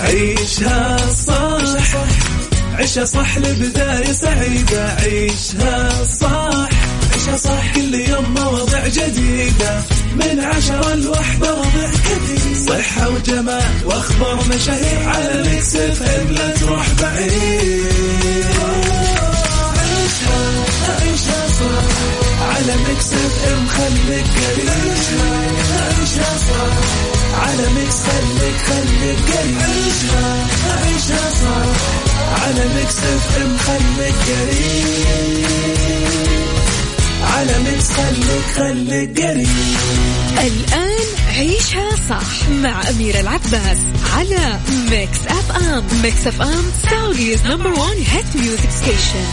عيشها صح عيشها صح لبداية سعيدة. عيشها صح عيشها صح كل يوم مواضيع جديدة من 10 ل1 مواضيع كثير صحة وجمال وأخبار مشاهير على ميكس اف ام لا تروح بعيد. عيشها صح على ميكس اف ام خليك قريب. عيشها صح على ميكس خليك قريب. عيشها صح على ميكس اف ام خليك قريب. على ميكس خليك قريب. الآن عيشها صح مع أميرة العباس على ميكس اف ام. ميكس اف ام سعوديز نمبر 1 هيت ميوزك ستيشن.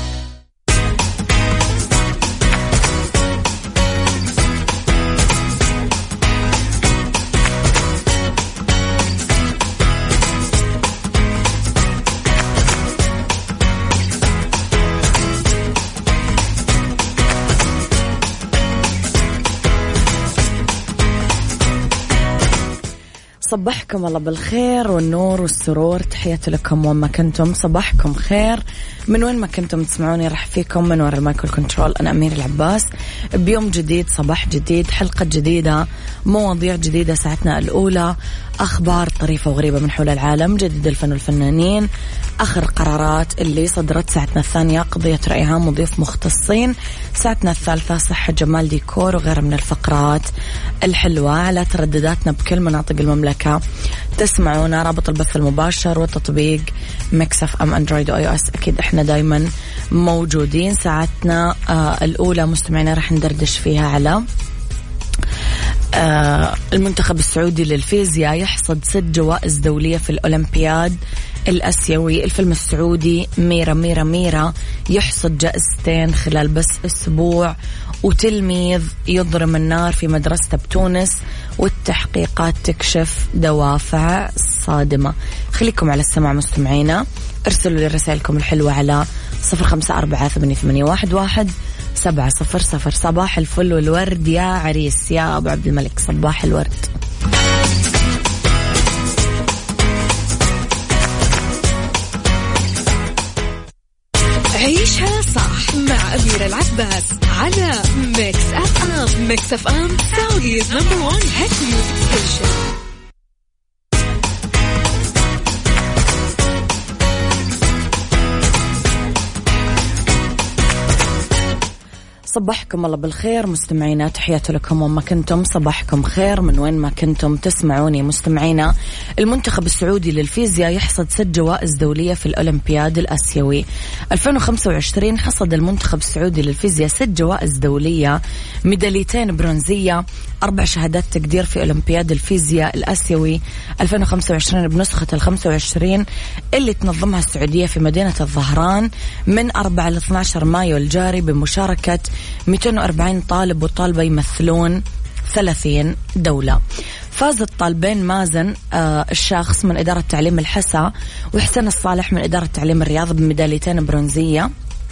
صبحكم الله بالخير والنور والسرور، تحياتي لكم وين ما كنتم. صباحكم خير من وين ما كنتم تسمعوني. رح فيكم من وراء المايكل كنترول أنا أمير العباس بيوم جديد، صباح جديد، حلقة جديدة، مواضيع جديدة. ساعتنا الأولى أخبار طريفة وغريبة من حول العالم، جديد الفن والفنانين، آخر قرارات اللي صدرت. ساعتنا الثانية قضية رأي عام وضيوف مختصين. ساعتنا الثالثة صحة جمال ديكور وغير من الفقرات الحلوة. على تردداتنا بكل مناطق المملكة تسمعونا، رابط البث المباشر وتطبيق ميكس اف ام اندرويد واي او اس. اكيد احنا دايما موجودين. ساعتنا الاولى مستمعينا رح ندردش فيها على المنتخب السعودي للفيزياء يحصد 6 جوائز دولية في الأولمبياد الآسيوي. الفيلم السعودي ميرا يحصد جائزتين خلال بس أسبوع. وتلميذ يضرم النار في مدرسة بتونس والتحقيقات تكشف دوافع صادمة. خليكم على السماع مستمعينا، ارسلوا لي رسائلكم الحلوة على 0548811700. صباح الفل والورد يا عريس يا أبو عبد الملك، صباح الورد. عيشها صح مع أميرة العباس على ميكس اف ام. ميكس اف ام سعوديز نمبر 1 هيت ميوزك ستيشن. صباحكم الله بالخير مستمعينا، تحياتي لكم وما كنتم. صباحكم خير من وين ما كنتم تسمعوني مستمعينا. المنتخب السعودي للفيزياء يحصد 6 جوائز دولية في الأولمبياد الآسيوي 2025. حصد المنتخب السعودي للفيزياء 6 جوائز دولية، ميداليتين برونزية، 4 شهادات تقدير في أولمبياد الفيزياء الآسيوي 2025 بنسخة 25 اللي تنظمها السعودية في مدينة الظهران من 4 ل 12 مايو الجاري، بمشاركة 240 طالب وطالبة يمثلون 30 دولة. فاز الطالبين مازن الشاخص من إدارة تعليم الحسا وحسن الصالح من إدارة تعليم الرياض بميداليتين برونزية،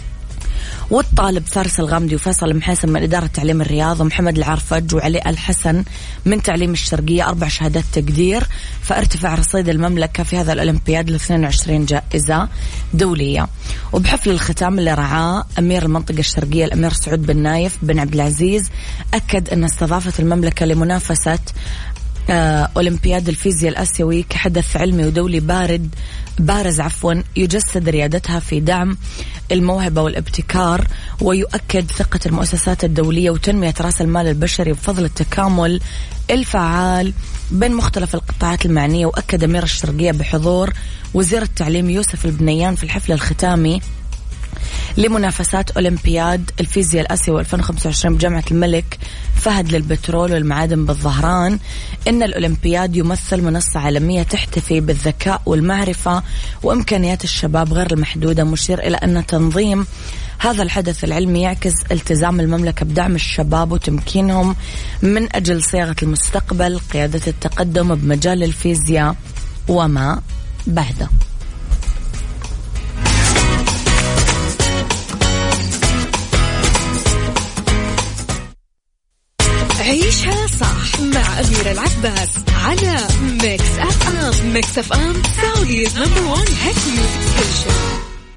والطالب فارس الغامدي وفيصل المحيسن من إدارة تعليم الرياض ومحمد العرفج وعلي الحسن من تعليم الشرقية 4 شهادات تقدير. فارتفع رصيد المملكة في هذا الأولمبياد ل 22 جائزة دولية. وبحفل الختام اللي رعاه أمير المنطقة الشرقية الأمير سعود بن نايف بن عبد العزيز، أكد أن استضافة المملكة لمنافسة أولمبياد الفيزياء الآسيوي كحدث علمي ودولي بارز يجسد ريادتها في دعم الموهبة والابتكار، ويؤكد ثقة المؤسسات الدولية وتنمية رأس المال البشري بفضل التكامل الفعال بين مختلف القطاعات المعنية. وأكد أمير الشرقية بحضور وزير التعليم يوسف البنيان في الحفل الختامي لمنافسات أولمبياد الفيزياء الآسيوي 2025 بجامعة الملك فهد للبترول والمعادن بالظهران إن الأولمبياد يمثل منصة عالمية تحتفي بالذكاء والمعرفة وإمكانيات الشباب غير المحدودة، مشير إلى أن تنظيم هذا الحدث العلمي يعكس التزام المملكة بدعم الشباب وتمكينهم من أجل صياغة المستقبل، قيادة التقدم بمجال الفيزياء وما بعده. عيشها صح مع أميرة العباس على ميكس أف أم. ميكس أف أم سعوديز نمبر 1 هيت ميوزك ستيشن.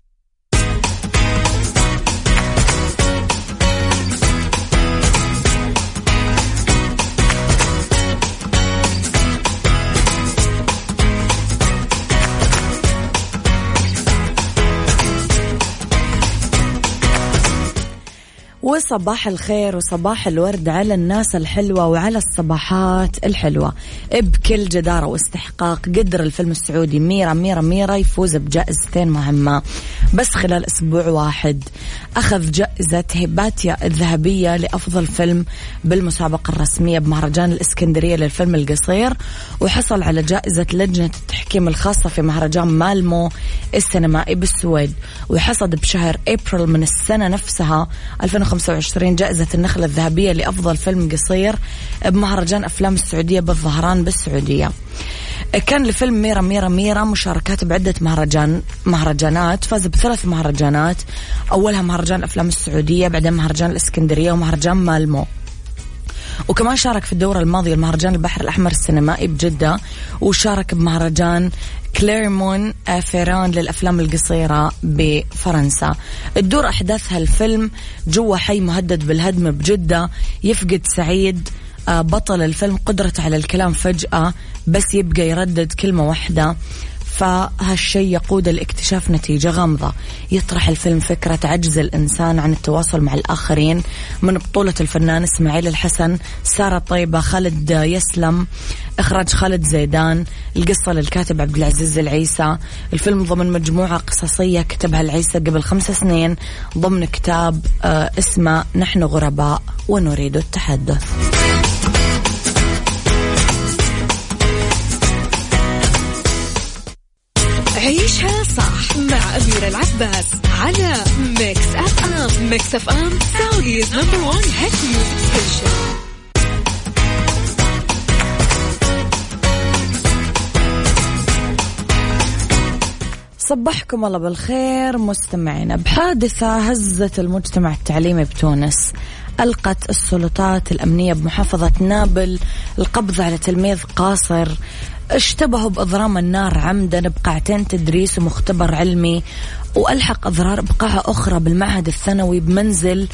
وصباح الخير وصباح الورد على الناس الحلوة وعلى الصباحات الحلوة. بكل جدارة واستحقاق قدر الفيلم السعودي ميرا يفوز بجائزتين مهمة بس خلال أسبوع واحد. أخذ جائزة هيباتيا الذهبية لأفضل فيلم بالمسابقة الرسمية بمهرجان الإسكندرية للفيلم القصير، وحصل على جائزة لجنة التحكيم الخاصة في مهرجان مالمو السينمائي بالسويد، وحصد بشهر أبريل من السنة نفسها 2025 جائزة النخلة الذهبية لأفضل فيلم قصير بمهرجان أفلام السعودية بالظهران بالسعودية. كان لفيلم ميرا مشاركات بعدة مهرجانات، فاز ب3 مهرجانات، أولها مهرجان أفلام السعودية، بعدين مهرجان الإسكندرية ومهرجان مالمو. وكمان شارك في الدورة الماضية المهرجان البحر الأحمر السينمائي بجدة، وشارك بمهرجان كليرمون فيران للأفلام القصيرة بفرنسا. الدور أحداثها الفيلم جوا حي مهدد بالهدم بجدة، يفقد سعيد بطل الفيلم قدرته على الكلام فجأة بس يبقى يردد كلمة واحدة، فهالشيء يقود لاكتشاف نتيجة غامضة. يطرح الفيلم فكرة عجز الإنسان عن التواصل مع الآخرين، من بطولة الفنان إسماعيل الحسن، سارة طيبة، خالد يسلم، إخراج خالد زيدان، القصة للكاتب عبد العزيز العيسى. الفيلم ضمن مجموعة قصصية كتبها العيسى قبل 5 سنين ضمن كتاب اسمه نحن غرباء ونريد التحدث. عيشها صح مع أميرة العباس على ميكس أف أم. ميكس أف أم سعوديز نمبر 1 هيت ميوزك ستيشن. صبحكم الله بالخير مستمعينا. بحادثة هزت المجتمع التعليمي بتونس، ألقت السلطات الأمنية بمحافظة نابل القبض على تلميذ قاصر اشتبهوا بإضرام النار عمدا بقاعتين تدريس ومختبر علمي، وألحق أضرار بقاعة أخرى بالمعهد الثانوي بمنزل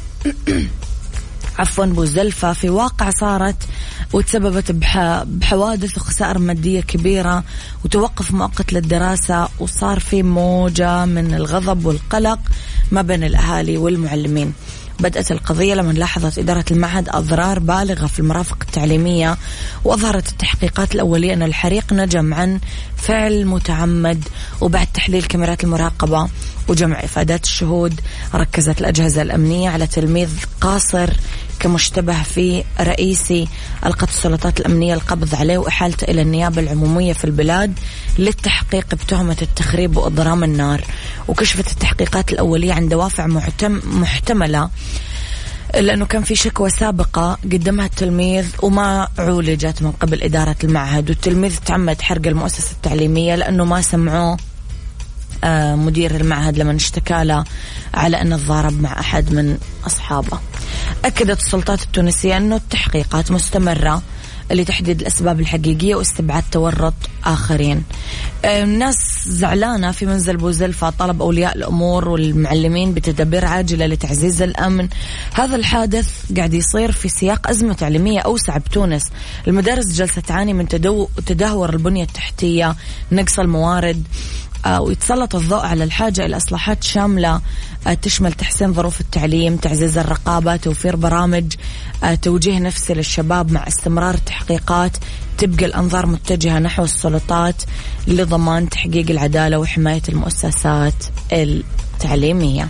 بوزلفة، في واقع صارت وتسببت بحوادث وخسائر مادية كبيرة وتوقف مؤقت للدراسة، وصار في موجة من الغضب والقلق ما بين الأهالي والمعلمين. بدأت القضية لما لاحظت إدارة المعهد أضرار بالغة في المرافق التعليمية، وأظهرت التحقيقات الأولية أن الحريق نجم عن فعل متعمد، وبعد تحليل كاميرات المراقبة وجمع إفادات الشهود ركزت الأجهزة الأمنية على تلميذ قاصر كمشتبه فيه رئيسي. ألقت السلطات الأمنية القبض عليه وإحالته إلى النيابة العمومية في البلاد للتحقيق بتهمة التخريب وإضرام النار. وكشفت التحقيقات الأولية عن دوافع محتملة، لأنه كان في شكوى سابقة قدمها التلميذ وما عولجت من قبل إدارة المعهد، والتلميذ تعمد حرق المؤسسة التعليمية لأنه ما سمعوه مدير المعهد لما اشتكى له على أنه ضارب مع أحد من أصحابه. أكدت السلطات التونسية أنه التحقيقات مستمرة لتحديد الأسباب الحقيقية واستبعاد تورط آخرين. الناس زعلانة في منزل بوزلفة، طلب أولياء الأمور والمعلمين بتدابير عاجلة لتعزيز الأمن. هذا الحادث قاعد يصير في سياق أزمة تعليمية أوسع بتونس. المدارس جالسة تعاني من تدهور البنية التحتية، نقص الموارد، ويتسلط الضوء على الحاجة إلى إصلاحات شاملة تشمل تحسين ظروف التعليم، تعزيز الرقابة، توفير برامج توجيه نفسي للشباب، مع استمرار التحقيقات تبقى الأنظار متجهة نحو السلطات لضمان تحقيق العدالة وحماية المؤسسات التعليمية.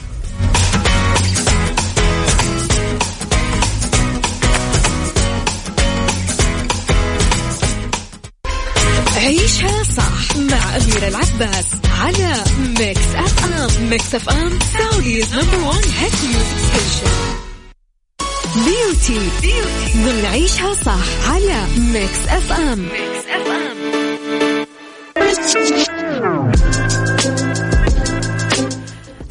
عيشها صح مع أميرة العباس على ميكس أف أم. ميكس أف أم سعوديز نمبر 1 هيت ميوزك ستيشن. بيوتي ضمن عيشها صح على ميكس أف أم.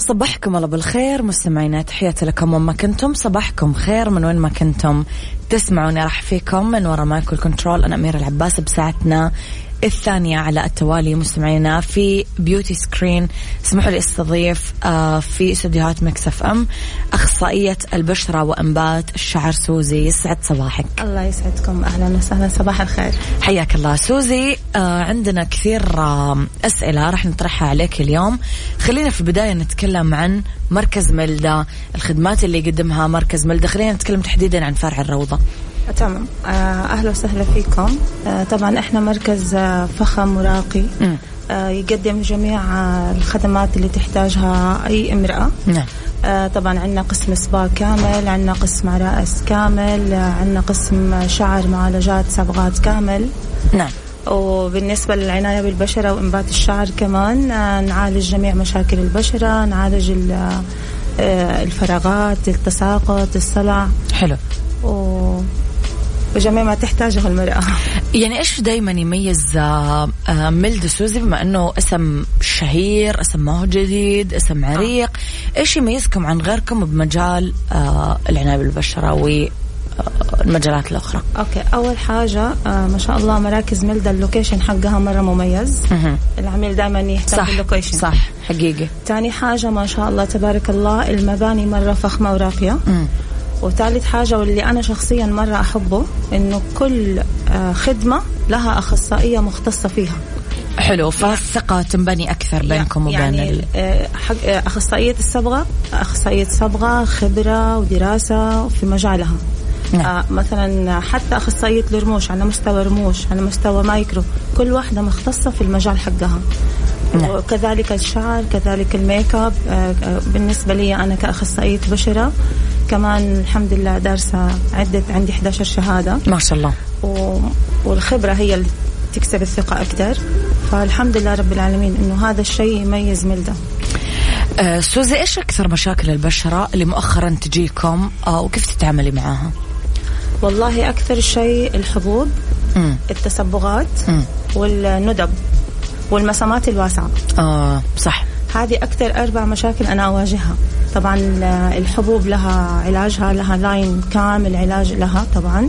صباحكم الله بالخير مستمعينا، تحياتي لكم وين ما كنتم، صباحكم خير من وين ما كنتم تسمعوني. راح فيكم من وراء مايكل كنترول أنا أميرة العباس بساعتنا الثانية على التوالي مستمعينا في بيوتي سكرين. اسمحوا لي استضيف في استديوهات ميكس اف ام أخصائية البشرة وأنبات الشعر سوزي. يسعد صباحك. الله يسعدكم، أهلا وسهلا، صباح الخير. حياك الله سوزي. عندنا كثير أسئلة راح نطرحها عليك اليوم. خلينا في البداية نتكلم عن مركز ملدا، الخدمات اللي يقدمها مركز ملدا. خلينا نتكلم تحديدا عن فرع الروضة. تمام، أهلا وسهلا فيكم. طبعا إحنا مركز فخم وراقي يقدم جميع الخدمات اللي تحتاجها أي امرأة. نعم. طبعا عندنا قسم سبا كامل، عندنا قسم رأس كامل، عندنا قسم شعر معالجات صبغات كامل. نعم. وبالنسبة للعناية بالبشرة وإنبات الشعر كمان نعالج جميع مشاكل البشرة، نعالج الفراغات، التساقط، الصلع. حلو. وجميع ما تحتاجه المرأة. يعني إيش دايما يميز ميلدا سوزي، بما أنه اسم شهير، اسم ما هو جديد، اسم عريق، إيش يميزكم عن غيركم بمجال العناية بالبشرة والمجالات الأخرى؟ أوكي، أول حاجة ما شاء الله مراكز ميلدا اللوكيشن حقها مرة مميز. العميل دائما يهتم باللوكيشن. صح حقيقي. تاني حاجة ما شاء الله تبارك الله المباني مرة فخمة وراقية. وثالث حاجة واللي أنا شخصيا مرة أحبه إنه كل خدمة لها أخصائية مختصة فيها. حلو، فالثقة تنبني أكثر بينكم وبين يعني أخصائية الصبغة، أخصائية صبغة خبرة ودراسة في مجالها. نعم. مثلا حتى أخصائية الرموش على مستوى رموش، على مستوى مايكرو، كل واحدة مختصة في المجال حقها. نعم. وكذلك الشعر، كذلك الميك اب. بالنسبة لي أنا كأخصائية بشرة كمان الحمد لله دارسة عندي 11 شهادة ما شاء الله. والخبرة هي اللي تكسب الثقة أكتر. فالحمد لله رب العالمين إنه هذا الشيء يميز ميلدا. سوزي، إيش أكثر مشاكل البشرة اللي مؤخرا تجيكم وكيف تتعاملي معاها؟ والله أكثر شيء الحبوب، التسبغات، والندب، والمسامات الواسعة. صح. هذه أكثر 4 مشاكل أنا أواجهها. طبعا الحبوب لها علاجها، لها لاين كامل علاج لها طبعا.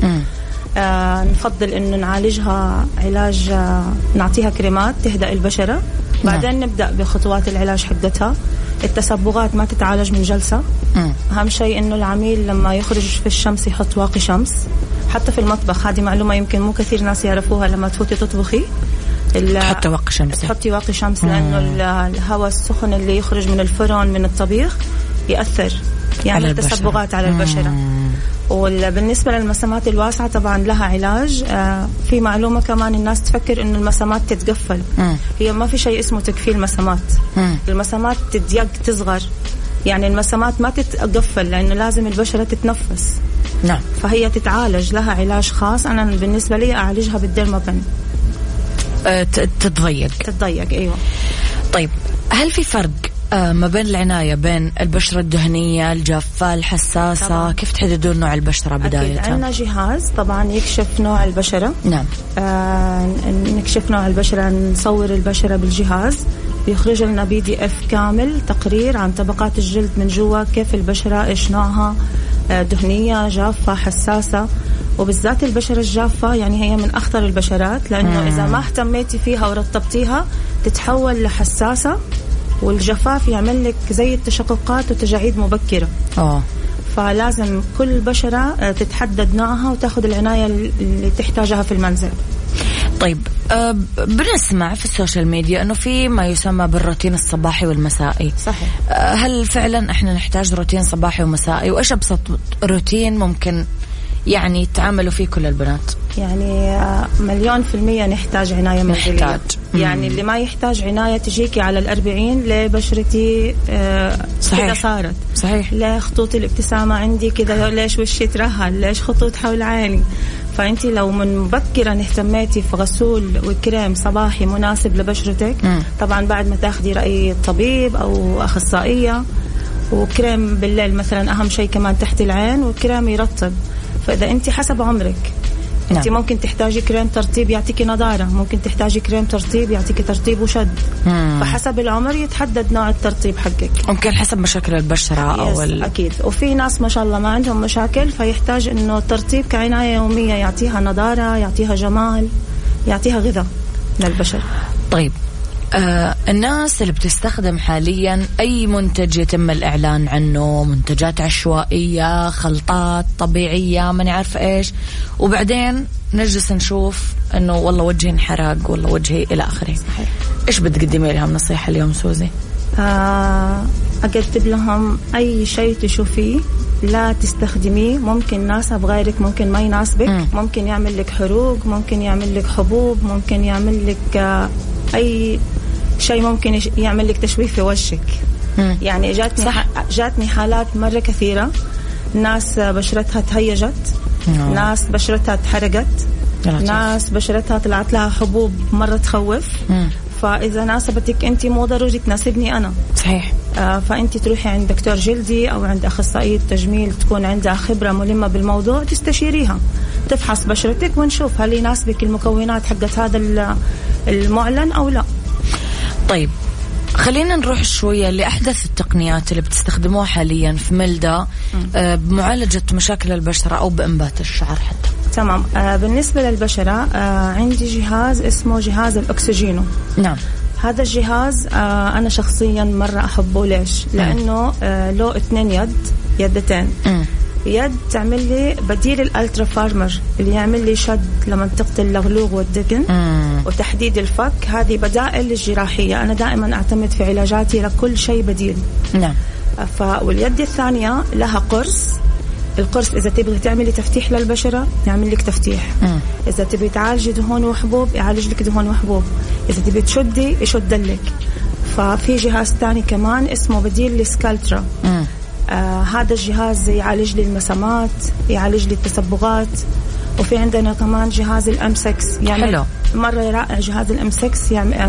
نفضل إنه نعالجها علاج، نعطيها كريمات تهدأ البشرة، بعدين نبدأ بخطوات العلاج حقتها. التسبغات ما تتعالج من جلسة. أهم شيء إنه العميل لما يخرج في الشمس يحط واقي شمس. حتى في المطبخ، هذه معلومة يمكن مو كثير ناس يعرفوها، لما تفوتي تطبخي تحطي واقي شمس. تحطي واقي شمس لأنه الهواء السخن اللي يخرج من الفرن من الطبيخ يأثر، يعمل تسبغات على البشرة. وبالنسبة للمسامات الواسعة طبعا لها علاج. في معلومة كمان الناس تفكر إنه المسامات تتقفل. هي ما في شيء اسمه تقفيل مسامات. المسامات تضيق تصغر، يعني المسامات ما تتقفل لأنه لازم البشرة تتنفس. نعم. فهي تتعالج، لها علاج خاص. أنا بالنسبة لي أعالجها بالديرمابن. تتضيق أيوة. طيب، هل في فرق ما بين العناية بين البشرة الدهنية، الجافة، الحساسة؟ طبعا. كيف تحددون نوع البشرة بداية؟ عندنا جهاز طبعا يكشف نوع البشرة. نعم. نكشف نوع البشرة، نصور البشرة بالجهاز، بيخرج لنا PDF كامل تقرير عن طبقات الجلد من جوا، كيف البشرة، إيش نوعها، دهنية، جافة، حساسة. وبالذات البشرة الجافة يعني هي من أخطر البشرات، لأنه إذا ما اهتميتي فيها ورطبتيها تتحول لحساسة، والجفاف يعمل لك زي التشققات وتجاعيد مبكرة. فلازم كل بشرة تتحدد نوعها وتاخذ العناية اللي تحتاجها في المنزل. طيب، بنسمع في السوشيال ميديا أنه في ما يسمى بالروتين الصباحي والمسائي. صحيح. هل فعلا إحنا نحتاج روتين صباحي ومسائي؟ وإيش أبسط روتين ممكن يعني يتعاملوا فيه كل البنات؟ يعني 100% نحتاج عناية منزلية. يعني اللي ما يحتاج عناية تجيكي على 40 لبشرتي كذا صارت. صحيح. لا خطوط الابتسامة عندي كذا، ليش وشي ترهل، ليش خطوط حول عيني. فأنتي لو من مبكرا اهتميتي في غسول وكريم صباحي مناسب لبشرتك، طبعا بعد ما تاخدي رأي طبيب أو أخصائية، وكريم بالليل مثلا أهم شيء كمان تحت العين، وكريم يرطب. فإذا أنت حسب عمرك انت ممكن تحتاجي كريم ترطيب يعطيكي نضارة، ممكن تحتاجي كريم ترطيب يعطيكي ترطيب وشد. فحسب العمر يتحدد نوع الترطيب حقك، ممكن حسب مشاكل البشرة أو أكيد. وفي ناس ما شاء الله ما عندهم مشاكل فيحتاج إنه الترطيب كعناية يومية يعطيها نضارة، يعطيها جمال، يعطيها غذاء للبشرة. طيب الناس اللي بتستخدم حاليا أي منتج يتم الإعلان عنه، منتجات عشوائية، خلطات طبيعية، ما نعرف إيش، وبعدين نجلس نشوف إنه والله وجهي انحرق، والله وجهي إلى آخره. إيش بتقدمي لهم نصيحة اليوم سوزي؟ أقدم لهم أي شيء تشوفيه لا تستخدميه، ممكن يناسب غيرك، ممكن ما يناسبك، ممكن يعمل لك حروق، ممكن يعمل لك حبوب، ممكن يعمل لك أي شيء، ممكن يعمل لك تشويه في وشك. يعني جاتني حالات مرة كثيرة، ناس بشرتها تهيجت، ناس بشرتها تحرقت، ناس بشرتها طلعت لها حبوب مرة تخوف. فإذا ناسبتك أنت مو ضروري تناسبني أنا. صحيح. فأنت تروحي عند دكتور جلدي أو عند أخصائية تجميل تكون عندها خبرة ملمة بالموضوع، تستشيريها تفحص بشرتك ونشوف هل يناسبك المكونات حقت هذا المعلن أو لا. طيب خلينا نروح شوية لأحدث التقنيات اللي بتستخدموها حاليا في ميلدا بمعالجة مشاكل البشرة أو بإنبات الشعر حتى. تمام. بالنسبة للبشرة عندي جهاز اسمه جهاز الأكسجينو. نعم. هذا الجهاز أنا شخصيا مرة أحبه. ليش؟ لأنه له 2 يدتين. يد تعمل لي بديل الألترا فارمر اللي يعمل لي شد لمنطقة اللغلوغ والدقن وتحديد الفك. هذه بدائل الجراحية، أنا دائما أعتمد في علاجاتي لكل شيء بديل. نعم. واليد الثانية لها قرص. القرص إذا تبغي تعملي تفتيح للبشرة يعمل لك تفتيح، إذا تبغي تعالجي دهون وحبوب يعالج لك دهون وحبوب، إذا تبغي تشدي يشد لك. ففي جهاز تاني كمان اسمه بديل لسكالترا. هذا الجهاز يعالج لي المسامات، يعالج لي التصبغات. وفي عندنا كمان جهاز الأم6 يعني مرة رائع. جهاز الأم6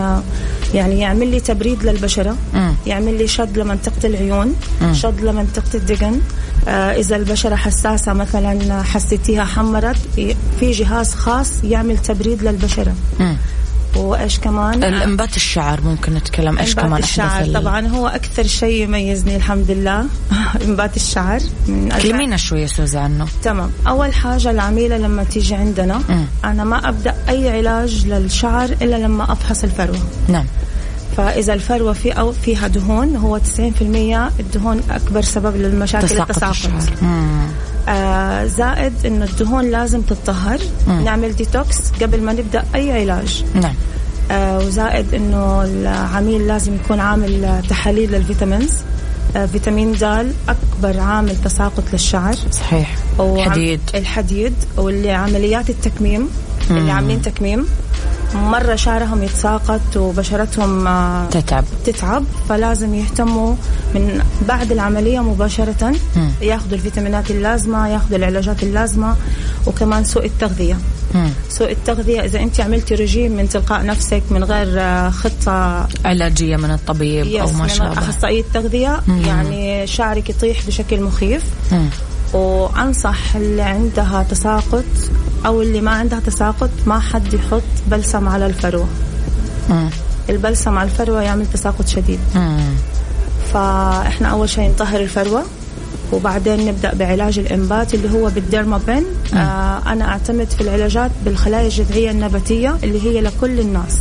يعني يعمل لي تبريد للبشرة، يعمل لي شد لمنطقة العيون، شد لمنطقة الدقن. إذا البشرة حساسة مثلا حسيتيها حمرت، في جهاز خاص يعمل تبريد للبشرة. وإيش كمان الإنبات الشعر ممكن نتكلم إيش كمان الشعر طبعا هو أكثر شيء يميزني الحمد لله. إنبات الشعر كلمينا شوية سوزي عنه. تمام. أول حاجة العميلة لما تيجي عندنا أنا ما أبدأ أي علاج للشعر إلا لما أفحص الفروة. نعم. فإذا الفروة فيها دهون، هو 90% الدهون أكبر سبب للمشاكل التساقط. زائد إنه الدهون لازم تتطهر، نعمل ديتوكس قبل ما نبدأ أي علاج. نعم. وزائد إنه العميل لازم يكون عامل تحاليل للفيتامينز. فيتامين د أكبر عامل تساقط للشعر. صحيح. الحديد واللي عمليات التكميم اللي عاملين تكميم مرة شعرهم يتساقط وبشرتهم تتعب، فلازم يهتموا من بعد العملية مباشرة، ياخذوا الفيتامينات اللازمة، ياخذوا العلاجات اللازمة. وكمان سوء التغذية. سوء التغذية إذا أنت عملتي رجيم من تلقاء نفسك من غير خطة علاجية من الطبيب أو ما شابه، أخصائية تغذية، يعني شعرك يطيح بشكل مخيف. وأنصح اللي عندها تساقط أو اللي ما عندها تساقط ما حد يحط بلسم على الفروة. البلسم على الفروة يعمل تساقط شديد. فإحنا أول شيء نطهر الفروة وبعدين نبدأ بعلاج الإنبات اللي هو بالديرمابين. أنا أعتمد في العلاجات بالخلايا الجذعية النباتية اللي هي لكل الناس،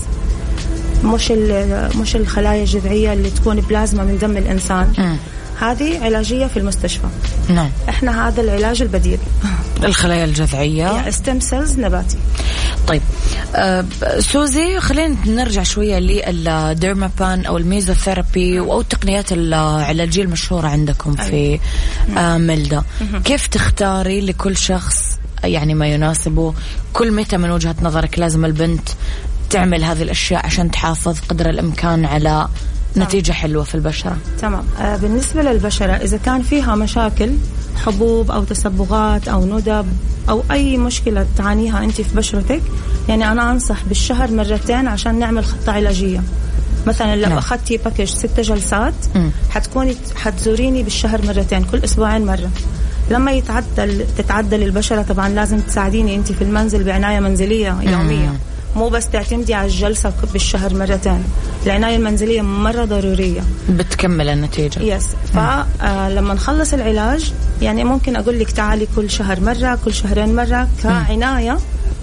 مش الخلايا الجذعية اللي تكون بلازما من دم الإنسان. هذه علاجية في المستشفى. نعم. إحنا هذا العلاج البديل الخلايا الجذعية يعني ستيم سيلز نباتي. طيب سوزي خلينا نرجع شوية للديرمابان أو الميزوثيرابي أو التقنيات العلاجية المشهورة عندكم في ميلدا. كيف تختاري لكل شخص يعني ما يناسبه؟ كل متى من وجهة نظرك لازم البنت تعمل هذه الأشياء عشان تحافظ قدر الإمكان على نتيجة حلوة في البشرة؟ تمام. بالنسبة للبشرة إذا كان فيها مشاكل حبوب أو تصبغات أو ندب أو أي مشكلة تعانيها أنت في بشرتك، يعني أنا أنصح بالشهر 2 مرات عشان نعمل خطة علاجية. مثلا لو أخذتي باكج 6 جلسات حتزوريني بالشهر 2 مرتين، كل أسبوعين مرة. لما تتعدل البشرة طبعا لازم تساعديني أنت في المنزل بعناية منزلية يومية، مو بس تعتمدي على الجلسة بالشهر مرتين. العناية المنزلية مرة ضرورية بتكمل النتيجة. يس. فلما نخلص العلاج يعني ممكن أقول لك تعالي كل شهر مرة، كل شهرين مرة، كعناية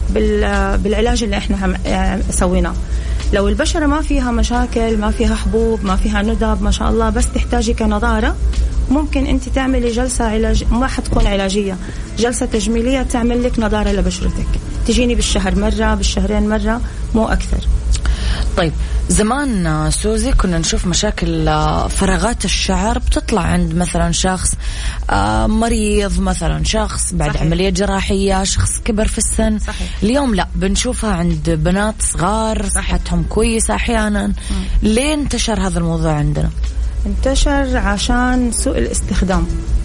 بالعلاج اللي احنا سويناه. لو البشرة ما فيها مشاكل، ما فيها حبوب، ما فيها ندب، ما شاء الله، بس تحتاجي كنضارة، ممكن انت تعملي جلسة علاج، ما حتكون علاجية، جلسة تجميلية تعمل لك نضارة لبشرتك، تجيني بالشهر مرة، بالشهرين مرة، مو أكثر. طيب زمان سوزي كنا نشوف مشاكل فراغات الشعر بتطلع عند مثلا شخص مريض، مثلا شخص بعد صحيح. عملية جراحية، شخص كبر في السن. صحيح. اليوم لا، بنشوفها عند بنات صغار صحتهم كويسة أحيانا. ليه انتشر هذا الموضوع عندنا؟ انتشر عشان سوء الاستخدام.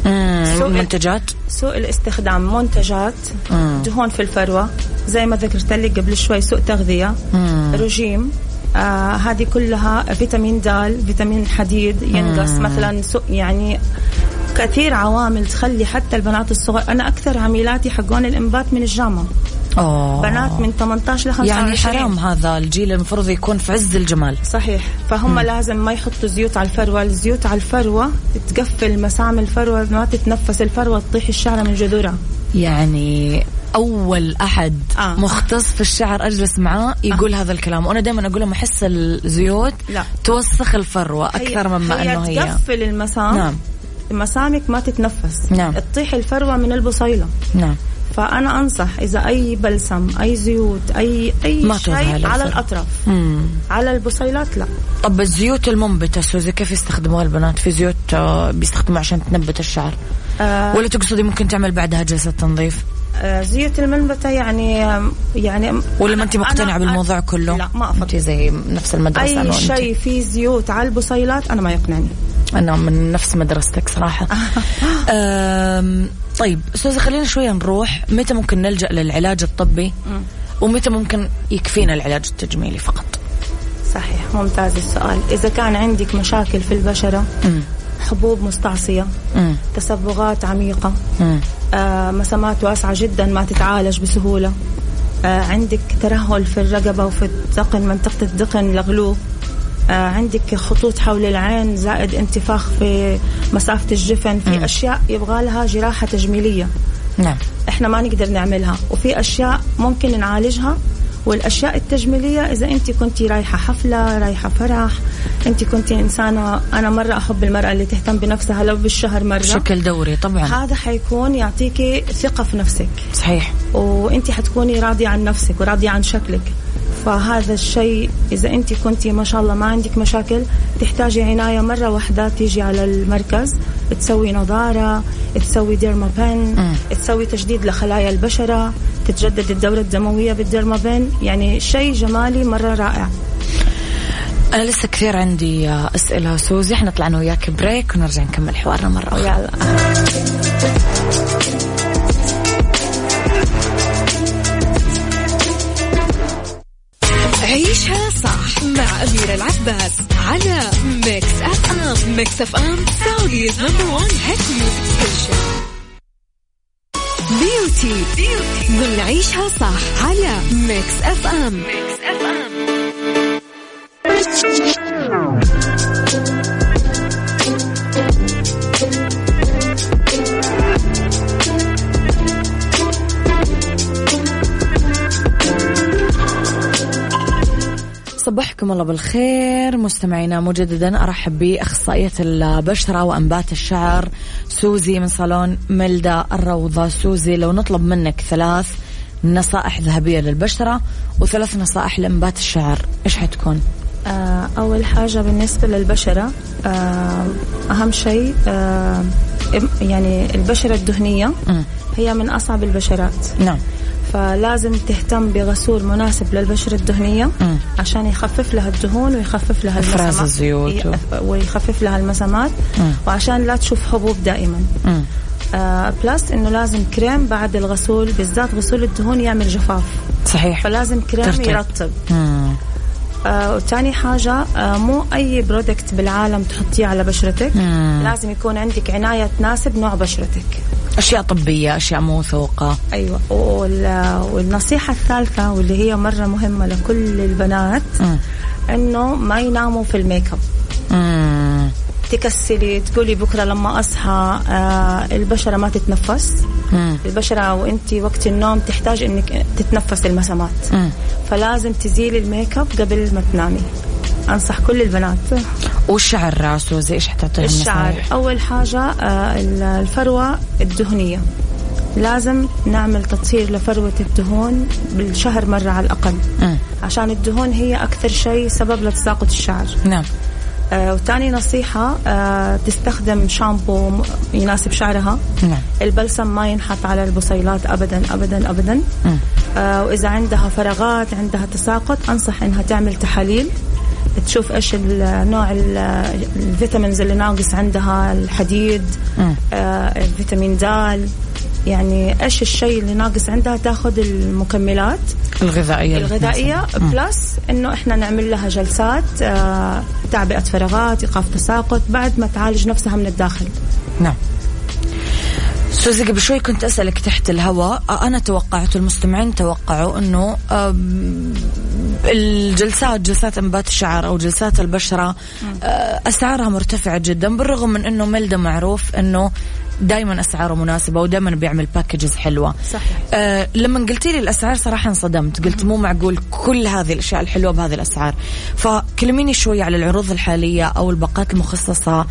منتجات، سوء الاستخدام، منتجات دهون في الفروة زي ما ذكرت لك قبل شوي، سوء تغذية، رجيم، هذه كلها، فيتامين د، فيتامين حديد ينقص مثلا، يعني كثير عوامل تخلي حتى البنات الصغار. أنا أكثر عميلاتي حقون الإنبات من الجامعة، بنات من 18 ل 25. يعني حرام، هذا الجيل المفروض يكون في عز الجمال. صحيح. فهم لازم ما يحطوا زيوت على الفروة. الزيوت على الفروة تقفل مسام الفروة، ما تتنفس الفروة، تطيح الشعر من جذورها. يعني أول أحد مختص في الشعر أجلس معاه يقول هذا الكلام، وأنا دائما أقول لهم أحس الزيوت توسخ الفروة أكثر مما أنه هي تقفل المسام. نعم. مسامك ما تتنفس. نعم. تطيح الفروة من البصيلة. نعم. فأنا أنصح إذا أي بلسم، أي زيوت، أي شيء على الأطراف. على البصيلات لا. طب الزيوت المنبتة سوزي كيف يستخدموها البنات؟ في زيوت بيستخدموها عشان تنبت الشعر، ولا تقصدي ممكن تعمل بعدها جلسة تنظيف؟ زيوت المنبتة يعني ولا ما أنت مقتنعة بالموضوع كله؟ لا، ما أفضل. أنت زي نفس المدرسة. أي شيء فيه زيوت على البصيلات أنا ما يقنعني. أنا من نفس مدرستك صراحة. طيب سوزي خلينا شوية نروح، متى ممكن نلجأ للعلاج الطبي ومتى ممكن يكفينا العلاج التجميلي فقط؟ صحيح، ممتاز السؤال. إذا كان عندك مشاكل في البشرة، حبوب مستعصية، تصبغات عميقة، مسامات واسعة جدا ما تتعالج بسهولة، عندك ترهل في الرقبة وفي الذقن، منطقة الذقن لغلوب، عندك خطوط حول العين زائد انتفاخ في مسافة الجفن، في أشياء يبغى لها جراحة تجميلية. نعم. إحنا ما نقدر نعملها، وفي أشياء ممكن نعالجها. والأشياء التجميلية إذا أنت كنتي رايحة حفلة، رايحة فرح، أنت كنتي إنسانة، أنا مرة أحب المرأة اللي تهتم بنفسها لو بالشهر مرة بشكل دوري طبعا، هذا حيكون يعطيكي ثقة في نفسك. صحيح. وأنت حتكوني راضية عن نفسك وراضية عن شكلك. فهذا الشيء إذا أنت كنتي ما شاء الله ما عندك مشاكل، تحتاجي عناية مرة واحدة، تيجي على المركز، تسوي نظارة، تسوي ديرمابين، تسوي تجديد لخلايا البشرة، تتجدد الدورة الدموية بالديرمابين، يعني شيء جمالي مرة رائع. أنا لسه كثير عندي أسئلة سوزي، احنا طلعنا وياك بريك ونرجع نكمل حوارنا مرة أخرى. يلا. عيشها صح مع أميرة العباس على ميكس أف أم. ميكس أف أم سعوديز نمبر 1 هيت ميوزك ستيشن. بيوتي من عيشها صح على ميكس أف أم. صبحكم الله بالخير مستمعينا مجددا. أرحب بأخصائية البشرة وأنبات الشعر سوزي من صالون ملدا الروضة. سوزي لو نطلب منك 3 نصائح ذهبية للبشرة و3 نصائح لأنبات الشعر إيش حتكون؟ أول حاجة بالنسبة للبشرة، أهم شيء يعني البشرة الدهنية هي من أصعب البشرات. نعم. فلازم تهتم بغسول مناسب للبشرة الدهنية عشان يخفف لها الدهون ويخفف لها إفراز الزيوت ويخفف لها المسامات، وعشان لا تشوف حبوب دائما. بلس إنه لازم كريم بعد الغسول، بالذات غسول الدهون يعمل جفاف. صحيح. فلازم كريم يرطب. وتاني حاجة مو أي برودكت بالعالم تحطيه على بشرتك. لازم يكون عندك عناية تناسب نوع بشرتك. أشياء طبية، أشياء موثوقة. أيوة. والنصيحة الثالثة واللي هي مرة مهمة لكل البنات إنه ما يناموا في الميك اب. تكسلي تقولي بكرة لما أصحى البشرة ما تتنفس. البشرة وإنتي وقت النوم تحتاج إنك تتنفس المسامات. فلازم تزيلي الميك اب قبل ما تنامي. أنصح كل البنات. والشعر راسه زي إيش حتعطيه الشعر؟ أول حاجة الفروة الدهنية، لازم نعمل تطهير لفروة الدهون بالشهر مرة على الأقل. عشان الدهون هي أكثر شيء سبب لتساقط الشعر. نعم. وتاني نصيحة تستخدم شامبو يناسب شعرها. نعم. البلسم ما ينحط على البصيلات أبدا أبدا أبدا. وإذا عندها فراغات عندها تساقط أنصح إنها تعمل تحاليل تشوف إيش النوع الفيتامينز اللي ناقص عندها، الحديد، الفيتامين د، يعني إيش الشيء اللي ناقص عندها، تاخذ المكملات الغذائية بلس إنه إحنا نعمل لها جلسات تعبئة فراغات، إيقاف تساقط، بعد ما تعالج نفسها من الداخل. نعم. سوزي قبل شوي كنت أسألك تحت الهواء، أنا توقعت المستمعين توقعوا أنه جلسات إنبات الشعر أو جلسات البشرة أسعارها مرتفعة جدا، بالرغم من أنه ميلدا معروف أنه دايما أسعاره مناسبة ودايما بيعمل باكجز حلوة. صحيح. لما قلتي لي الأسعار صراحة انصدمت، قلت مو معقول كل هذه الأشياء الحلوة بهذه الأسعار. فكلميني شوي على العروض الحالية أو الباقات المخصصة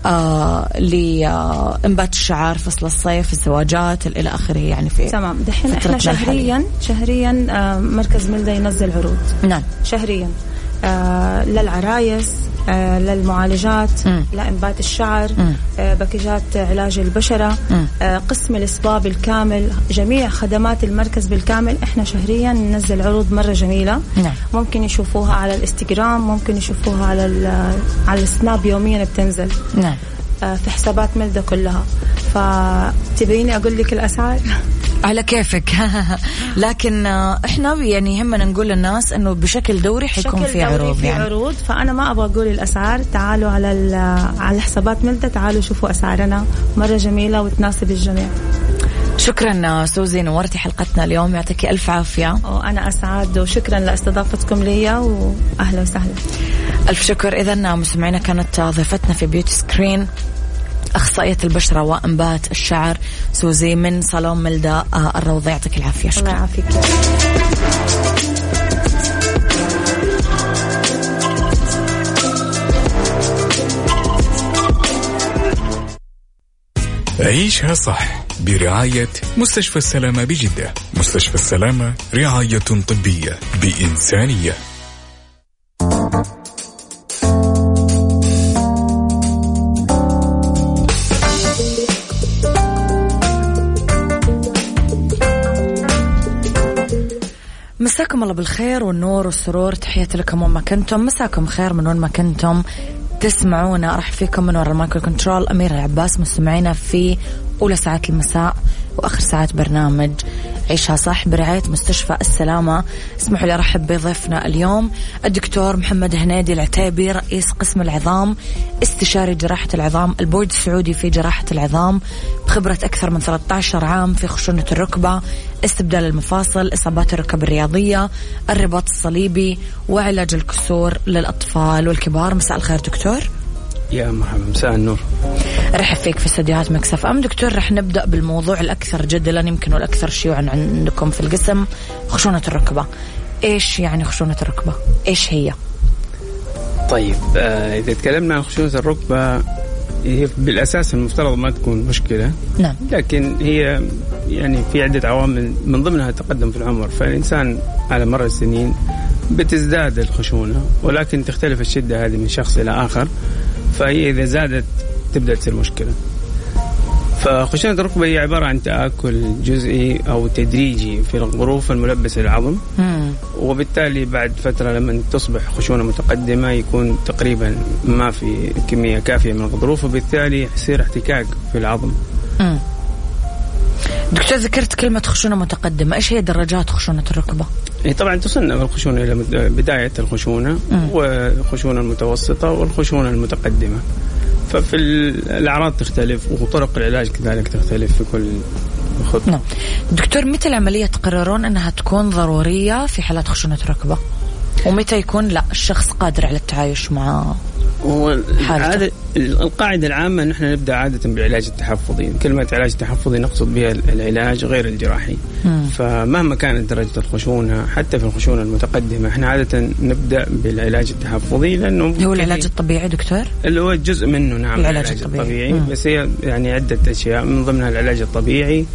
لإنبات الشعر، فصل الصيف، الزواجات إلى آخره، يعني في تمام. دحين إحنا شهريا مركز ميلدا ينزل عروض. نعم. شهريا للعرايس، للمعالجات، لإنبات الشعر، باكجات علاج البشرة، قسم الإسباب بالكامل، جميع خدمات المركز بالكامل. إحنا شهريا ننزل عروض مرة جميلة. نعم. ممكن يشوفوها على الانستغرام، ممكن يشوفوها على السناب، يوميا بتنزل. نعم. في حسابات ميلدا كلها. فتبيني أقول لك الأسعار؟ على كيفك. لكن احنا يعني يهمنا نقول للناس انه بشكل دوري حيكون في عروض، يعني عروض. فانا ما ابغى اقول الاسعار، تعالوا على حسابات ميلدا، تعالوا شوفوا اسعارنا مرة جميلة وتناسب الجميع. شكرا سوزي، نورتي حلقتنا اليوم، يعطيكي الف عافية. وانا اسعد، وشكرا لاستضافتكم لي، واهلا وسهلا. الف شكر. اذا مستمعينا كانت ضيفتنا في بيوتي سكرين أخصائية البشرة وإنبات الشعر سوزي من صالون ميلدا الروضة. يعطيك العافية. شكرا. الله يعافيك. عيشها صح برعاية مستشفى السلامة بجدة. مستشفى السلامة رعاية طبية بإنسانية. مساكم الله بالخير والنور والسرور، تحياتي لكم وين ما كنتم. مساكم خير من وين ما كنتم تسمعونا. أرحب فيكم من وراء المايكرو كنترول أميرة العباس، مستمعينا في أولى ساعات المساء وآخر ساعات برنامج عيشها صح برعاية مستشفى السلامة. اسمحوا لي أرحب بضيفنا اليوم الدكتور محمد هنيدي العتيبي، رئيس قسم العظام، استشاري جراحة العظام، البورد السعودي في جراحة العظام، بخبرة أكثر من 13 عام في خشونة الركبة، استبدال المفاصل، إصابات الركب الرياضية، الرباط الصليبي، وعلاج الكسور للأطفال والكبار. مساء الخير دكتور. يا مرحبا، مساء النور. رحب فيك في استديوهات مكس اف ام. دكتور، رح نبدأ بالموضوع الأكثر جدلا يمكن والأكثر شيوعا عندكم في القسم، خشونة الركبة. إيش يعني خشونة الركبة؟ إيش هي؟ طيب إذا تكلمنا عن خشونة الركبة، هي بالأساس المفترض ما تكون مشكلة. نعم. لكن هي يعني في عدة عوامل من ضمنها التقدم في العمر، فالإنسان على مر السنين بتزداد الخشونة، ولكن تختلف الشدة هذه من شخص إلى آخر. فهي إذا زادت تبدأ تصير مشكلة. فخشونة الركبة هي عبارة عن تآكل جزئي أو تدريجي في الغضروف الملبسة للعظم، وبالتالي بعد فترة لما تصبح خشونة متقدمة يكون تقريبا ما في كمية كافية من الغضروف، وبالتالي يصير احتكاك في العظم. دكتور ذكرت كلمة خشونة متقدمة، إيش هي درجات خشونة الركبة؟ طبعا تصنف الخشونة إلى بداية الخشونة والخشونة المتوسطة والخشونة المتقدمة. ففي الأعراض تختلف وطرق العلاج كذلك تختلف في كل خطوة. نعم. دكتور متى العملية تقررون أنها تكون ضرورية في حالات خشونة الركبة؟ ومتى يكون لا الشخص قادر على التعايش مع حالته؟ القاعدة العامة أن احنا نبدأ عادة بالعلاج التحفظي. كلمة علاج تحفظي نقصد بها العلاج غير الجراحي. فمهما كانت درجة الخشونة حتى في الخشونة المتقدمة احنا عادة نبدأ بالعلاج التحفظي، لأنه هو العلاج الطبيعي دكتور؟ اللي هو جزء منه. نعم العلاج الطبيعي. بس هي يعني عدة أشياء من ضمنها العلاج الطبيعي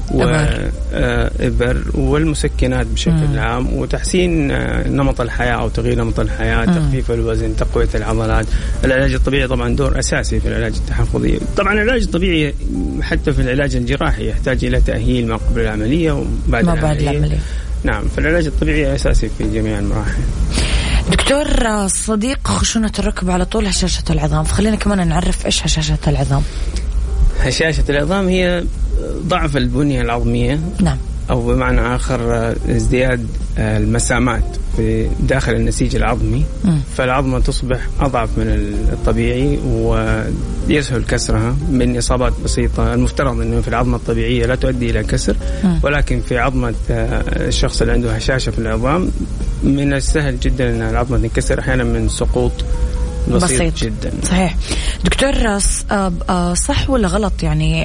وإبر والمسكنات بشكل عام، وتحسين نمط الحياة أو تغيير نمط الحياة، تخفيف الوزن، تقوية العضلات. العلاج الطبيعي طبعا دور أساسي في العلاج التحفظي. طبعا العلاج الطبيعي حتى في العلاج الجراحي يحتاج إلى تأهيل ما قبل العملية وبعد العملية. نعم فالعلاج الطبيعي أساسي في جميع المراحل. دكتور صديق خشونة الركبة على طول هشاشة العظام، فخلينا كمان نعرف إيش هشاشة العظام. هشاشة العظام هي ضعف البنية العظمية. نعم. أو بمعنى آخر ازدياد المسامات في داخل النسيج العظمي. فالعظمة تصبح أضعف من الطبيعي ويسهل كسرها من إصابات بسيطة. المفترض أنه في العظمة الطبيعية لا تؤدي إلى كسر، ولكن في عظمة الشخص اللي عنده هشاشة في العظام من السهل جدا أن العظمة تنكسر أحيانا من سقوط بسيط جدا. صحيح. دكتور صح ولا غلط يعني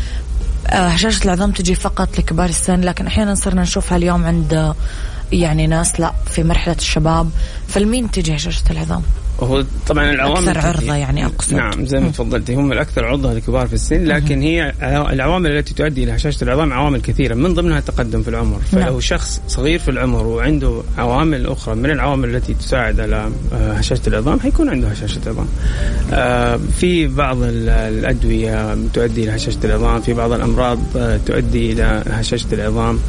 هشاشة العظام تجي فقط لكبار السن، لكن أحيانا صرنا نشوفها اليوم عند يعني ناس لا في مرحلة الشباب، فالمين تجي هشاشة العظام؟ وهو طبعا العوامل أكثر عرضة يعني أقصد. نعم زي ما تفضلتي هم الأكثر عرضة لكبار في السن، لكن هي العوامل التي تؤدي إلى هشاشة العظام عوامل كثيرة من ضمنها التقدم في العمر. فلو شخص صغير في العمر وعنده عوامل أخرى من العوامل التي تساعد على هشاشة العظام حيكون عنده هشاشة عظام. في بعض الأدوية تؤدي إلى هشاشة العظام، في بعض الأمراض تؤدي إلى هشاشة العظام،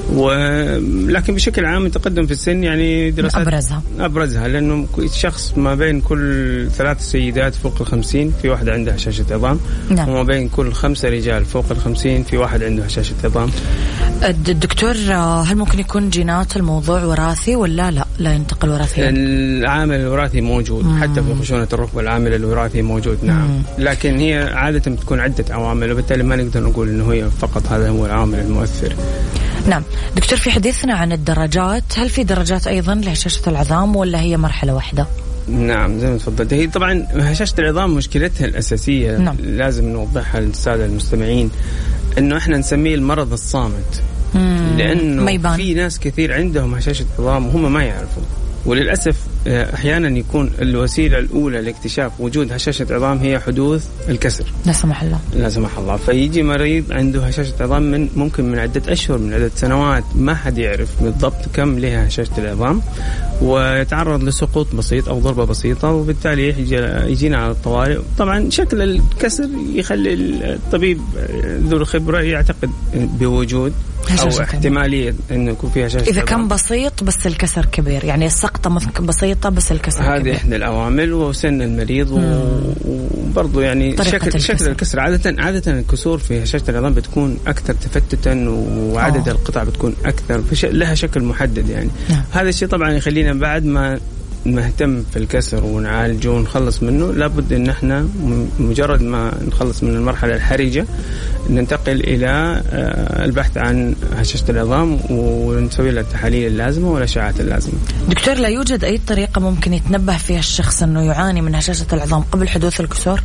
ولكن بشكل عام التقدم في السن يعني دراسات أبرزها لأنه شخص ما بين كل 3 سيدات فوق 50 في واحدة عندها هشاشة عظام. نعم. وما بين كل 5 رجال فوق 50 في واحد عنده هشاشة عظام. الدكتور هل ممكن يكون جينات الموضوع وراثي ولا لا ينتقل وراثيا؟ العامل الوراثي موجود. حتى في خشونة الركبة العامل الوراثي موجود. نعم. لكن هي عادة بتكون عدة عوامل وبالتالي ما نقدر نقول إنه هي فقط هذا هو العامل المؤثر. نعم. دكتور في حديثنا عن الدرجات، هل في درجات أيضا لهشاشة العظام ولا هي مرحلة واحدة؟ نعم زي ما تفضلت. هي طبعا هشاشة العظام مشكلتها الأساسية لازم نوضحها للسادة المستمعين إنه إحنا نسميه المرض الصامت، لأنه في ناس كثير عندهم هشاشة عظام وهم ما يعرفوا، وللأسف أحيانا يكون الوسيلة الأولى لاكتشاف وجود هشاشة عظام هي حدوث الكسر لا سمح الله. لا سمح الله. فيجي مريض عنده هشاشة عظام ممكن من عدة أشهر من عدة سنوات ما حد يعرف بالضبط كم لها هشاشة العظام، ويتعرض لسقوط بسيط أو ضربة بسيطة وبالتالي يجينا على الطوارئ. طبعا شكل الكسر يخلي الطبيب ذو الخبرة يعتقد بوجود أو احتمالية إنه يكون فيها هشاشة إذا كان بسيط بس الكسر كبير، يعني السقطة ممكن بسيطة بس الكسر كبير. هذه إحدى العوامل وسن المريض وبرضو يعني شكل الكسر. عادة الكسور في هشاشة العظام بتكون أكثر تفتتا وعدد القطع بتكون أكثر، لها شكل محدد يعني. هذا الشيء طبعا يخلينا بعد ما نهتم في الكسر ونعالجه ونخلص منه لابد ان احنا مجرد ما نخلص من المرحله الحرجه ننتقل الى البحث عن هشاشة العظام ونسوي لها التحاليل اللازمه والاشعاعات اللازمه. دكتور لا يوجد اي طريقه ممكن يتنبه فيها الشخص انه يعاني من هشاشة العظام قبل حدوث الكسور؟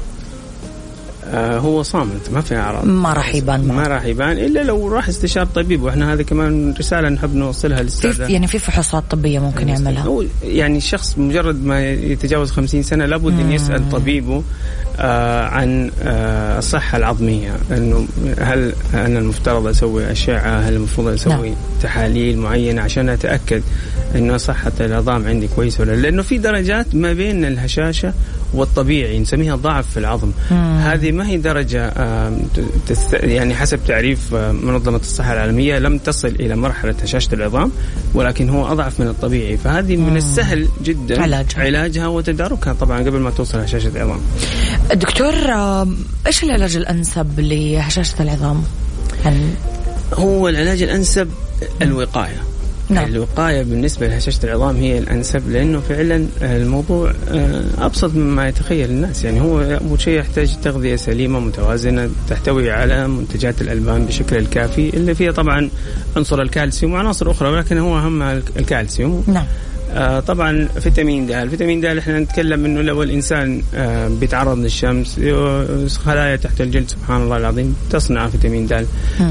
هو صامت ما في أعراض، ما راح يبان إلا لو راح استشار طبيب. وإحنا هذا كمان رسالة نحب نوصلها للسادة. يعني في فحوصات طبية ممكن يعملها. يعني الشخص مجرد ما يتجاوز 50 سنة لابد أن يسأل طبيبه عن الصحة العظمية، إنه هل أنا المفترض أسوي أشعة، هل المفروض أسوي تحاليل معينة عشان أتأكد إنه صحة العظام عندي كويسة ولا. لأنه في درجات ما بين الهشاشة والطبيعي نسميها ضعف في العظم. هذه ما هي درجة يعني حسب تعريف منظمة الصحة العالمية لم تصل إلى مرحلة هشاشة العظام، ولكن هو أضعف من الطبيعي. فهذه من السهل جدا علاجها وتداركها طبعا قبل ما توصل هشاشة العظام. دكتور إيش العلاج الأنسب لهشاشة العظام؟ هو العلاج الأنسب الوقاية. نعم. الوقاية بالنسبة لهشاشة العظام هي الأنسب، لأنه فعلا الموضوع أبسط مما يتخيل الناس. يعني هو أول شيء يحتاج تغذية سليمة متوازنة تحتوي على منتجات الألبان بشكل الكافي، اللي فيها طبعا عنصر الكالسيوم وعناصر أخرى، ولكن هو أهم الكالسيوم. نعم. طبعا فيتامين د. الفيتامين د احنا نتكلم انه لو الانسان بيتعرض للشمس، خلايا تحت الجلد سبحان الله العظيم تصنع فيتامين د.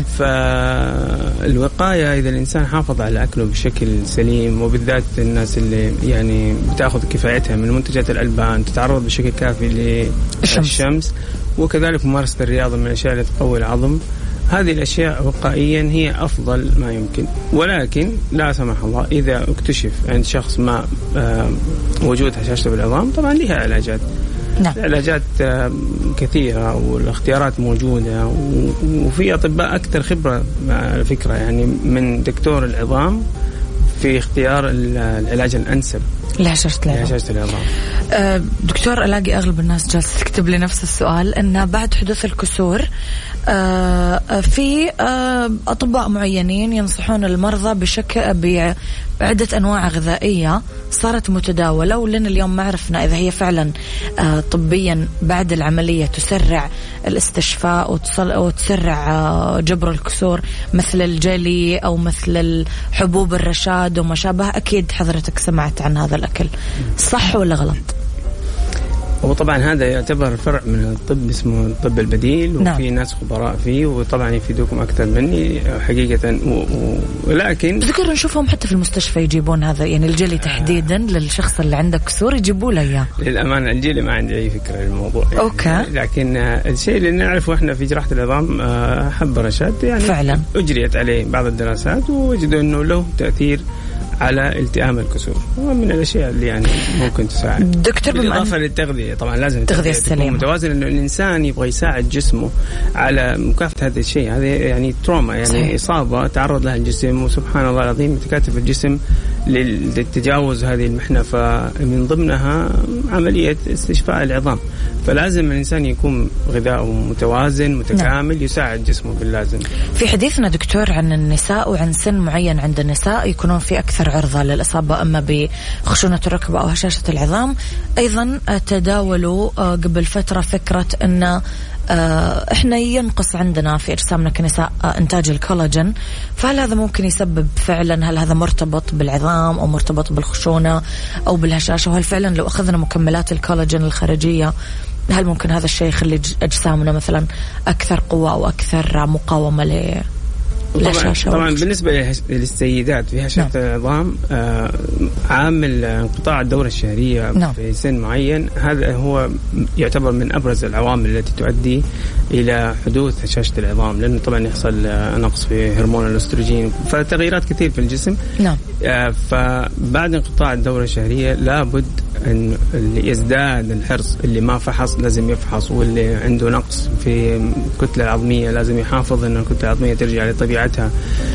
فالوقايه اذا الانسان حافظ على اكله بشكل سليم، وبالذات الناس اللي يعني بتاخذ كفايتها من منتجات الالبان، تتعرض بشكل كافي للشمس، وكذلك ممارسه الرياضه من الاشياء اللي تقوي العظم، هذه الأشياء وقائيا هي أفضل ما يمكن. ولكن لا سمح الله إذا اكتشف عند شخص ما وجود هشاشة بالعظام، طبعا لها علاجات. نعم. علاجات كثيرة والاختيارات موجودة، وفي أطباء أكثر خبرة على فكرة يعني من دكتور العظام في اختيار العلاج الأنسب لهشاشة العظام. دكتور، ألاقي أغلب الناس جالسة تكتب لي نفس السؤال، أن بعد حدوث الكسور في أطباء معينين ينصحون المرضى بعدة أنواع غذائية صارت متداولة، ولن اليوم ما عرفنا إذا هي فعلا طبيا بعد العملية تسرع الاستشفاء وتسرع جبر الكسور، مثل الجلي أو مثل الحبوب الرشاد وما شابه. أكيد حضرتك سمعت عن هذا الأكل، صح ولا غلط؟ وطبعا هذا يعتبر فرع من الطب اسمه الطب البديل، وفي نعم. ناس خبراء فيه وطبعا يفيدوكم أكثر مني حقيقة. ولكن بذكر نشوفهم حتى في المستشفى يجيبون هذا، يعني الجلي تحديدا للشخص اللي عنده كسور يجيبوا له إياه. للأمانة الجلي ما عندي أي فكرة للموضوع يعني. أوكي. لكن الشيء اللي نعرفه إحنا في جراحة العظام حب رشاد يعني فعلا أجريت عليه بعض الدراسات، ووجدوا إنه له تأثير على التئام الكسور، ومن الأشياء اللي يعني ممكن تساعد. دكتور، بالإضافة للتغذية طبعا لازم التغذية السليمة متوازن، إنه الإنسان يبغى يساعد جسمه على مكافحة هذا الشيء. هذا يعني تروما، يعني صحيح. إصابة تعرض لها الجسم، وسبحان الله العظيم يتكاتف الجسم للتجاوز هذه المحنة، فمن ضمنها عملية استشفاء العظام. فلازم الإنسان يكون غذاؤه متوازن متكامل. نعم. يساعد جسمه باللازم. في حديثنا دكتور عن النساء وعن سن معين عند النساء يكونون في أكثر عرضة للإصابة إما بخشونة الركبة أو هشاشة العظام، أيضا تداولوا قبل فترة فكرة أن احنا ينقص عندنا في اجسامنا كنساء انتاج الكولاجين، فهل هذا ممكن يسبب فعلا، هل هذا مرتبط بالعظام او مرتبط بالخشونة او بالهشاشة؟ وهل فعلا لو اخذنا مكملات الكولاجين الخارجية هل ممكن هذا الشيء يخلي اجسامنا مثلا اكثر قوة او اكثر مقاومة طبعا بالنسبة للسيدات في هشاشة العظام عامل انقطاع الدورة الشهرية في سن معين، هذا هو يعتبر من أبرز العوامل التي تؤدي إلى حدوث هشاشة العظام، لأنه طبعا يحصل نقص في هرمون الأستروجين، فتغييرات كثير في الجسم. فبعد انقطاع الدورة الشهرية لابد أن اللي يزداد الحرص، اللي ما فحص لازم يفحص، واللي عنده نقص في الكتلة العظمية لازم يحافظ أن الكتلة العظمية ترجع لطبيعتها.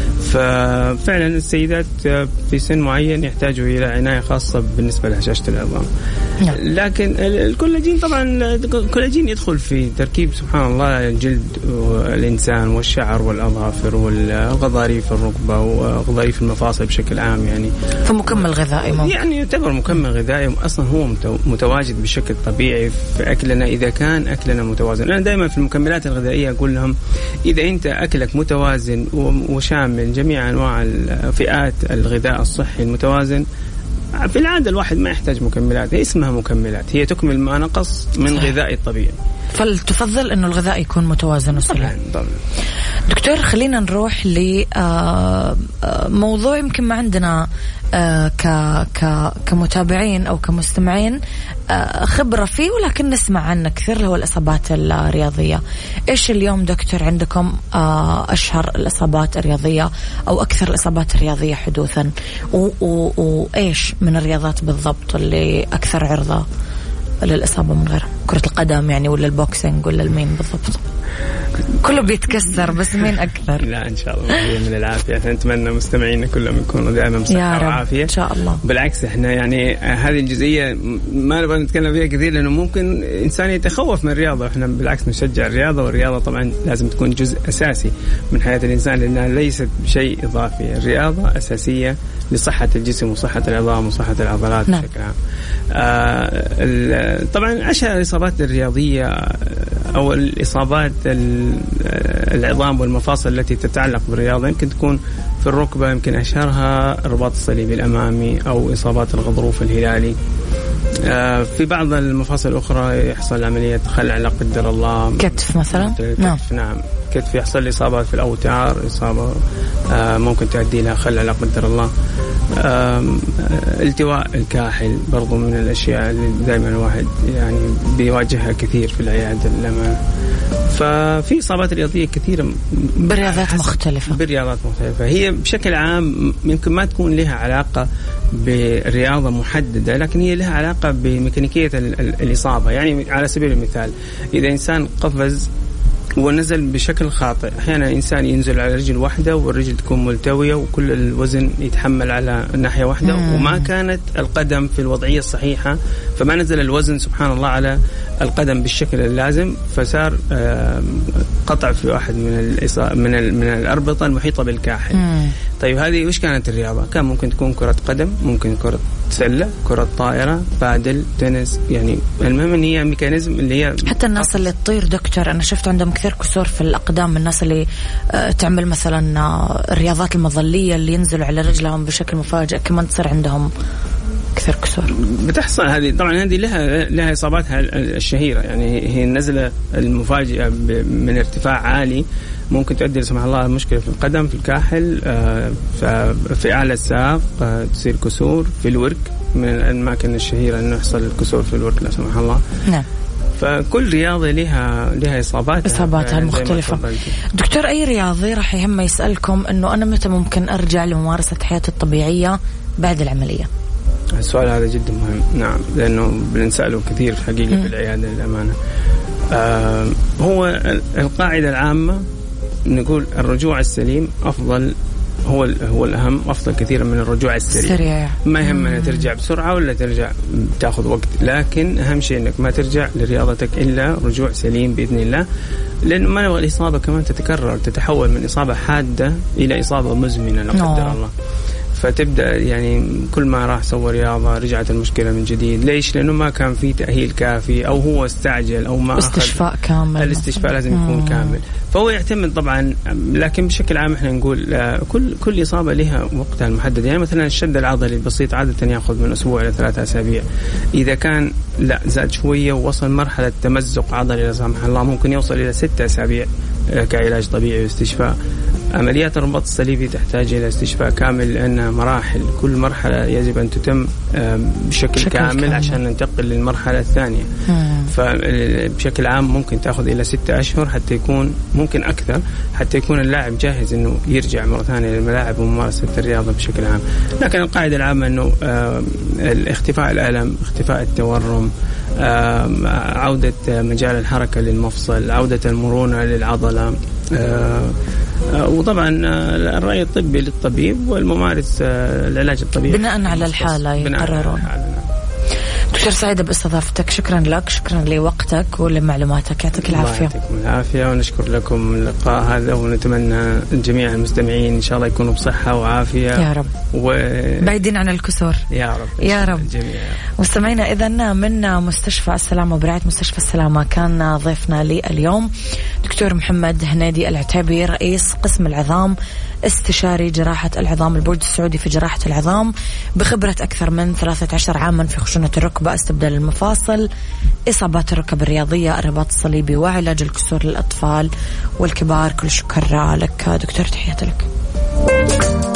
ففعلا السيدات في سن معين يحتاجوا إلى عناية خاصة بالنسبة لهشاشة العظام. لكن الكولاجين طبعا الكولاجين يدخل في تركيب سبحان الله الجلد والإنسان والشعر والأظافر والغضاريف الركبة وغضاريف المفاصل بشكل عام، يعني فمكمل غذائي يعني يعتبر مكمل غذائي أصلا هو متواجد بشكل طبيعي في أكلنا إذا كان أكلنا متوازن. أنا دائما في المكملات الغذائية أقول لهم إذا أنت أكلك متوازن وشامل جميع أنواع فئات الغذاء الصحي المتوازن، في العادة الواحد ما يحتاج مكملات، هي اسمها مكملات، هي تكمل ما نقص من غذاء الطبيعي. فلتفضل أنه الغذاء يكون متوازن وسليم. طبعا. دكتور، خلينا نروح لموضوع يمكن ما عندنا كمتابعين أو كمستمعين خبرة فيه، ولكن نسمع عنه كثير، هو الإصابات الرياضية. إيش اليوم دكتور عندكم أشهر الإصابات الرياضية أو أكثر الإصابات الرياضية حدوثا، وإيش من الرياضات بالضبط اللي أكثر عرضة للإصابة من غيرها؟ كرة القدم يعني ولا البوكسينج ولا المين بالضبط؟ كله بيتكسر بس مين أكثر؟ لا إن شاء الله هي من العافية. نتمنى مستمعينا كلهم يكونوا دائما بصحة وعافية إن شاء الله. بالعكس إحنا يعني هذه الجزئية ما نبغى نتكلم فيها كثير لأنه ممكن إنسان يتخوف من الرياضة. إحنا بالعكس نشجع الرياضة، والرياضة طبعا لازم تكون جزء أساسي من حياة الإنسان لأنها ليست شيء إضافي. الرياضة أساسية لصحة الجسم وصحة العظام وصحة العضلات بشكل عام. طبعا أشهر الإصابات الرياضية أو الإصابات العظام والمفاصل التي تتعلق بالرياضة يمكن تكون في الركبة، يمكن أشهرها الرباط الصليبي الأمامي أو إصابات الغضروف الهلالي. في بعض المفاصل الأخرى يحصل عملية خلع لا قدر الله، كتف مثلا. نعم كتف يحصل إصابات في الأوتار، إصابة ممكن تؤدي إلى خلع لا قدر الله. التواء الكاحل برضو من الأشياء اللي دائما الواحد يعني بيواجهها كثير في العيادة للأمانة. ففي إصابات رياضية كثيرة برياضات مختلفة. هي بشكل عام يمكن ما تكون لها علاقة برياضة محددة، لكن هي لها علاقة بميكانيكية الإصابة. يعني على سبيل المثال إذا إنسان قفز ونزل بشكل خاطئ، أحيانا إنسان ينزل على رجل واحدة والرجل تكون ملتوية وكل الوزن يتحمل على ناحية واحدة وما كانت القدم في الوضعية الصحيحة، فما نزل الوزن سبحان الله على القدم بالشكل اللازم، فصار قطع في واحد من الأربطة المحيطة بالكاحل. طيب هذه وش كانت الرياضة؟ كان ممكن تكون كرة قدم، ممكن كرة سلة، كرة طائرة، بادل، تنس. يعني المهم ان هي ميكانيزم اللي هي حتى الناس اللي تطير دكتور انا شفت عندهم كثير كسور في الأقدام. الناس اللي تعمل مثلا الرياضات المظلية اللي ينزلوا على رجلهم بشكل مفاجئ كمان تصير عندهم كثير كسور بتحصل. هذه طبعا هذه لها إصاباتها الشهيرة. يعني هي النزلة المفاجئة من ارتفاع عالي ممكن تؤدي سبحان الله مشكلة في القدم، في الكاحل، في أعلى الساق، تصير كسور في الورك. من الأماكن الشهيرة إنه يحصل الكسور في الورك لا سمح الله. نعم. فكل رياضة لها إصاباتها المختلفة. دكتور أي رياضي راح يهم يسألكم إنه أنا متى ممكن أرجع لممارسة حياتي الطبيعية بعد العملية؟ السؤال هذا جدا مهم. نعم لأنه بنسأله كثير حقيقة في العيادة للأمانة. هو القاعدة العامة نقول الرجوع السليم أفضل، هو الأهم، أفضل كثيرا من الرجوع السريع. ما يهمنا ترجع بسرعة ولا ترجع تأخذ وقت، لكن أهم شيء أنك ما ترجع لرياضتك إلا رجوع سليم بإذن الله، لأنه ما نبغى الإصابة كمان تتكرر، تتحول من إصابة حادة إلى إصابة مزمنة لا قدر الله. فتبدأ يعني كل ما راح سوى رياضة رجعت المشكلة من جديد. ليش؟ لأنه ما كان في تأهيل كافي أو هو استعجل أو ما استشفاء كامل. الاستشفاء لازم يكون كامل. فهو يعتمد طبعا، لكن بشكل عام احنا نقول كل إصابة لها وقتها المحدد. يعني مثلا الشد العضلي البسيط عادة يأخذ من أسبوع إلى 3 أسابيع. إذا كان لا زاد شوية ووصل مرحلة تمزق عضلي لا سمح الله ممكن يوصل إلى 6 أسابيع كعلاج طبيعي واستشفاء. عمليات الرباط الصليبي تحتاج إلى استشفاء كامل لأنها مراحل، كل مرحلة يجب أن تتم بشكل كامل عشان ننتقل للمرحلة الثانية. فبشكل عام ممكن تأخذ إلى 6 أشهر حتى يكون، ممكن أكثر، حتى يكون اللاعب جاهز أنه يرجع مرة ثانية للملاعب وممارسة الرياضة بشكل عام. لكن القاعدة العامة أنه اختفاء الألم، اختفاء التورم، عودة مجال الحركة للمفصل، عودة المرونة للعضلة، وطبعا الرأي الطبي للطبيب والممارس العلاج الطبيعي بناء على الحالة يقررون. دكتور سعيدة باستضافتك، شكرا لك، شكرا لوقتك ولمعلوماتك، يعطيك العافية. يعطيكم العافية ونشكر لكم اللقاء هذا، ونتمنى جميع المستمعين إن شاء الله يكونوا بصحة وعافية يا رب، بعيدين عن الكسور يا رب يا رب. مستمعينا إذن من مستشفى السلامة وبرعاية مستشفى السلامة كان ضيفنا لي اليوم دكتور محمد هنادي العتيبي، رئيس قسم العظام، استشاري جراحة العظام، البورد السعودي في جراحة العظام، بخبرة أكثر من 13 عاما في خشونة الركبة، استبدال المفاصل، إصابات الركب الرياضية، الرباط الصليبي، وعلاج الكسور للأطفال والكبار. كل شكر لك دكتور، تحياتي لك.